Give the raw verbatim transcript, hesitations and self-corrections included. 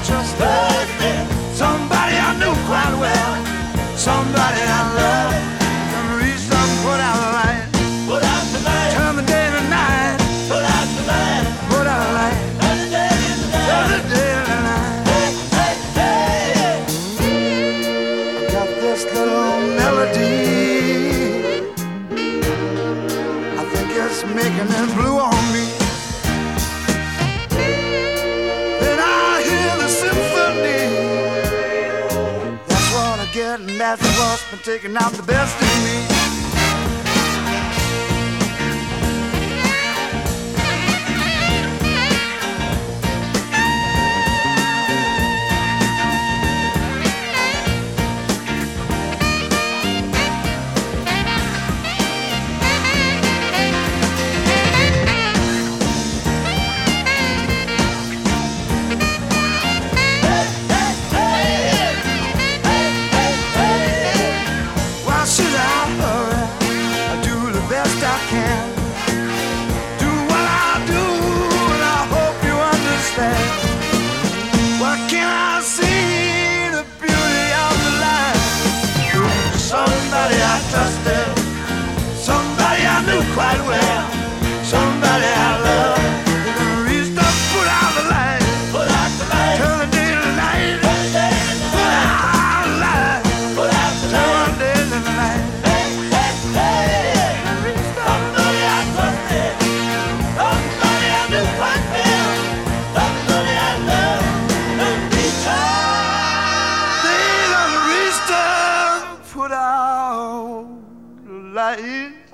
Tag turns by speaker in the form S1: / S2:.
S1: trusted, somebody I knew quite well, somebody I loved. Gonna reach up, put out the light,
S2: Put out the light,
S1: turn the day to night,
S2: put out the light,
S1: put out the light,
S2: turn the day into
S1: turn
S2: night.
S1: the day to night.
S2: Hey, hey, hey.
S1: I got this little melody, I think it's making it blue on me. Then I hear the symphony, that's what I get, and that's what's been taking out the best in me. Why should I hurry? I do the best I can. Do what I do, and I hope you understand. Why can't I see the beauty of the life? Somebody I trusted, somebody I knew quite well, somebody I loved. Reached up, put out the light,
S2: Put out the light,
S1: turn the day to night,
S2: turn the day into
S1: put
S2: night.
S1: out the light,
S2: Put out the
S1: turn
S2: light.
S1: the day to night.
S2: Hey, hey, hey. Somebody I trusted, somebody I knew quite well, somebody I loved. Don't be shy.
S1: They done reached up, put out the light.